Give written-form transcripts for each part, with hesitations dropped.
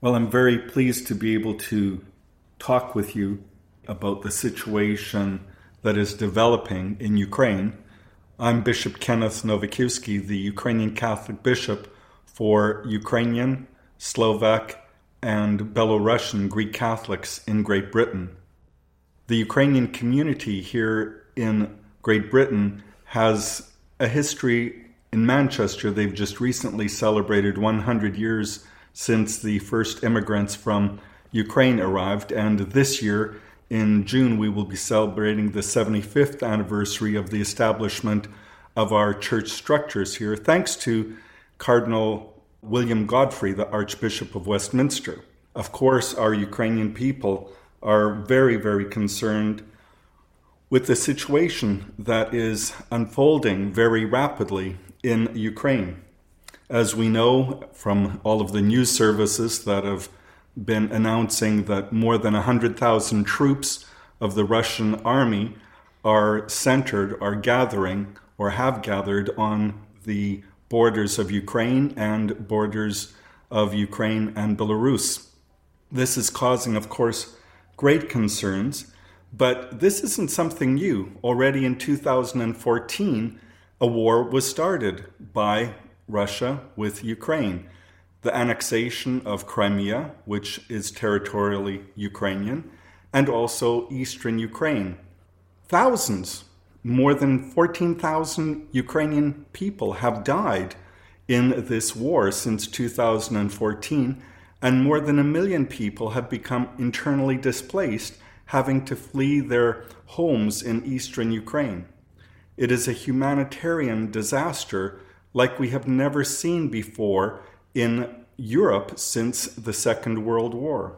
Well, I'm very pleased to be able to talk with you about the situation that is developing in Ukraine. I'm Bishop Kenneth Nowakiewski, the Ukrainian Catholic Bishop for Ukrainian, Slovak, and Belarusian Greek Catholics in Great Britain. The Ukrainian community here in Great Britain has a history. In Manchester, they've just recently celebrated 100 years since the first immigrants from Ukraine arrived, and this year, in June, we will be celebrating the 75th anniversary of the establishment of our church structures here, thanks to Cardinal William Godfrey, the Archbishop of Westminster. Of course, our Ukrainian people are very, very concerned with the situation that is unfolding very rapidly in Ukraine. As we know from all of the news services that have been announcing that more than 100,000 troops of the Russian army are gathering or have gathered on the borders of Ukraine and borders of Ukraine and Belarus. This is causing, of course, great concerns, but this isn't something new. Already in 2014, a war was started by Russia with Ukraine. The annexation of Crimea, which is territorially Ukrainian, and also eastern Ukraine. Thousands, more than 14,000 Ukrainian people have died in this war since 2014, and more than 1 million people have become internally displaced, having to flee their homes in eastern Ukraine. It is a humanitarian disaster like we have never seen before in Europe since the Second World War.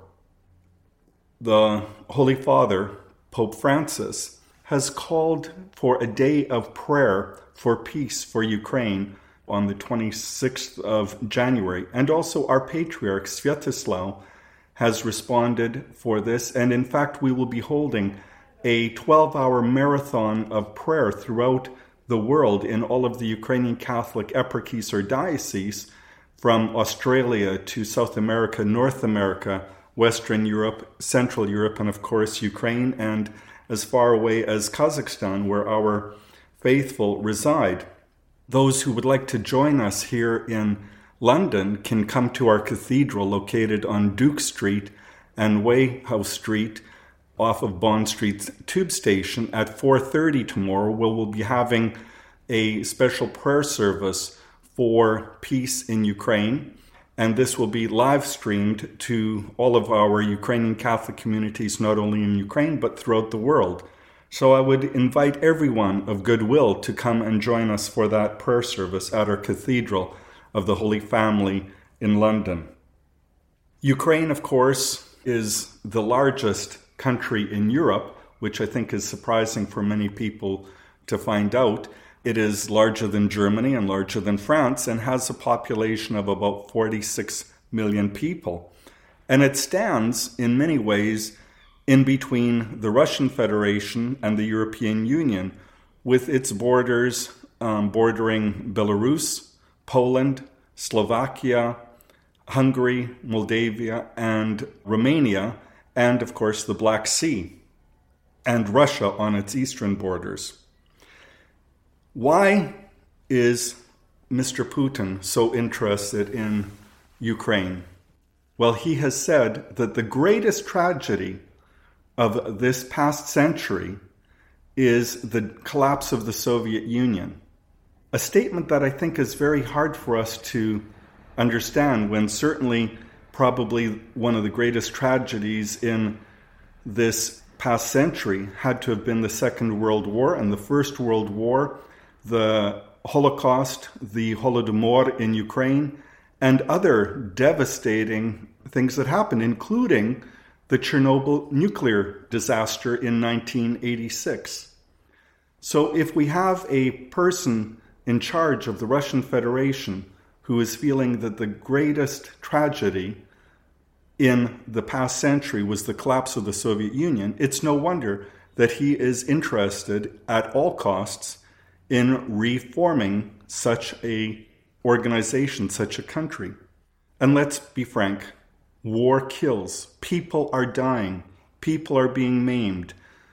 The Holy Father, Pope Francis, has called for a day of prayer for peace for Ukraine on the 26th of January. And also our Patriarch, Sviatoslav, has responded for this. And in fact, we will be holding a 12-hour marathon of prayer throughout the world in all of the Ukrainian Catholic eparchies or dioceses, from Australia to South America, North America, Western Europe, Central Europe, and of course Ukraine, and as far away as Kazakhstan, where our faithful reside. Those who would like to join us here in London can come to our cathedral located on Duke Street and Wayhouse Street off of Bond Street's tube station at 4:30 tomorrow, where we'll be having a special prayer service for peace in Ukraine. And this will be live streamed to all of our Ukrainian Catholic communities, not only in Ukraine, but throughout the world. So I would invite everyone of goodwill to come and join us for that prayer service at our Cathedral of the Holy Family in London. Ukraine, of course, is the largest country in Europe, which I think is surprising for many people to find out. It is larger than Germany and larger than France and has a population of about 46 million people. And it stands in many ways in between the Russian Federation and the European Union, with its borders bordering Belarus, Poland, Slovakia, Hungary, Moldavia, and Romania, and of course the Black Sea, and Russia on its eastern borders. Why is Mr. Putin so interested in Ukraine? Well, he has said that the greatest tragedy of this past century is the collapse of the Soviet Union. A statement that I think is very hard for us to understand, when certainly probably one of the greatest tragedies in this past century had to have been the Second World War and the First World War, the Holocaust, the Holodomor in Ukraine, and other devastating things that happened, including the Chernobyl nuclear disaster in 1986. So if we have a person in charge of the Russian Federation who is feeling that the greatest tragedy in the past century was the collapse of the Soviet Union, it's no wonder that he is interested at all costs in reforming such a organization, such a country. And let's be frank, War kills. People are dying. People are being maimed.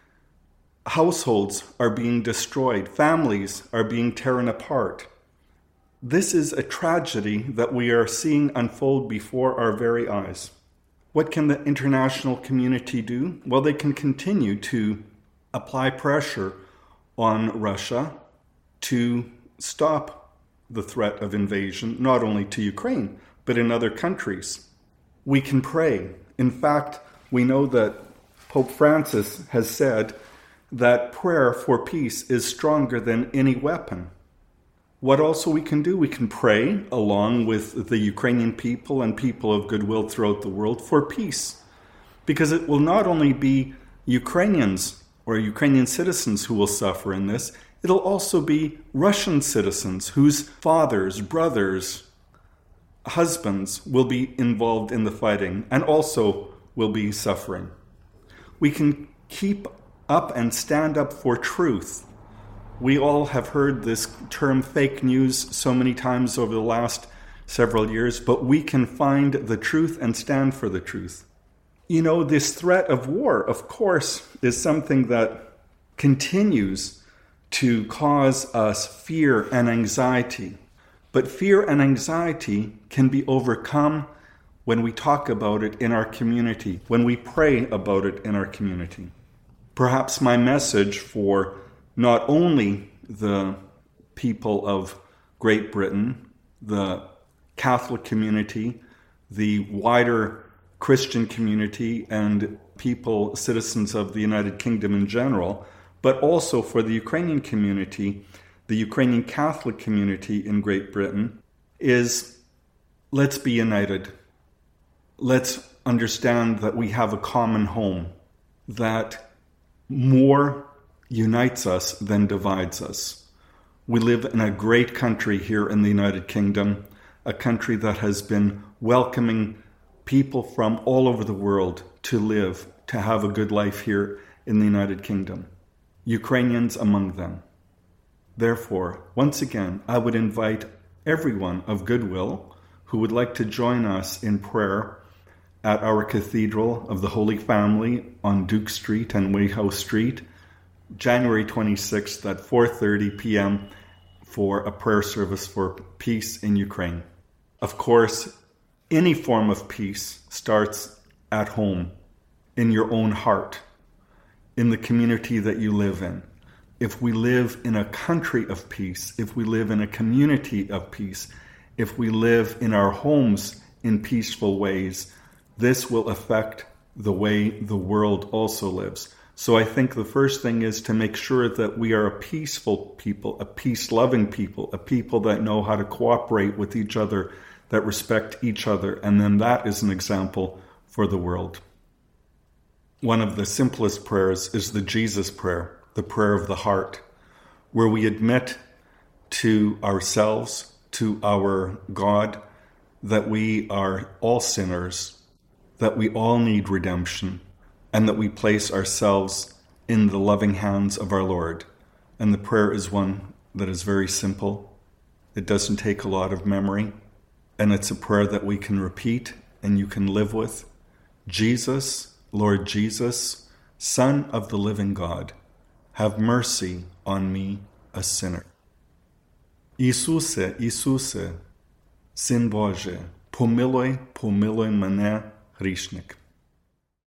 Households are being destroyed. Families are being torn apart. This is a tragedy that we are seeing unfold before our very eyes. What can the international community do? Well, they can continue to apply pressure on Russia to stop the threat of invasion, not only to Ukraine, but in other countries. We can pray. In fact, we know that Pope Francis has said that prayer for peace is stronger than any weapon. What also we can do? We can pray along with the Ukrainian people and people of goodwill throughout the world for peace. Because it will not only be Ukrainians or Ukrainian citizens who will suffer in this, it'll also be Russian citizens whose fathers, brothers, husbands will be involved in the fighting and also will be suffering. We can keep up and stand up for truth. We all have heard this term fake news so many times over the last several years, but we can find the truth and stand for the truth. You know, this threat of war, of course, is something that continues to cause us fear and anxiety. But fear and anxiety can be overcome when we talk about it in our community, when we pray about it in our community. Perhaps my message for not only the people of Great Britain, the Catholic community, the wider Christian community, and people, citizens of the United Kingdom in general, but also for the Ukrainian community, the Ukrainian Catholic community in Great Britain, is let's be united. Let's understand that we have a common home, that more unites us than divides us. We live in a great country here in the United Kingdom, a country that has been welcoming people from all over the world to live, to have a good life here in the United Kingdom. Ukrainians among them. Therefore, once again, I would invite everyone of goodwill who would like to join us in prayer at our Cathedral of the Holy Family on Duke Street and Wayhouse Street, January 26th at 4:30 p.m. for a prayer service for peace in Ukraine. Of course, any form of peace starts at home, in your own heart, in the community that you live in. If we live in a country of peace, if we live in a community of peace, if we live in our homes in peaceful ways, this will affect the way the world also lives. So I think the first thing is to make sure that we are a peaceful people, a peace-loving people, a people that know how to cooperate with each other, that respect each other, and then that is an example for the world. One of the simplest prayers is the Jesus prayer, the prayer of the heart, where we admit to ourselves, to our God, that we are all sinners, that we all need redemption, and that we place ourselves in the loving hands of our Lord. And the prayer is one that is very simple. It doesn't take a lot of memory, and it's a prayer that we can repeat and you can live with. Jesus, Lord Jesus, Son of the living God, have mercy on me, a sinner. Ісусе, Ісусе, Син Божий, помилуй мене, грішник.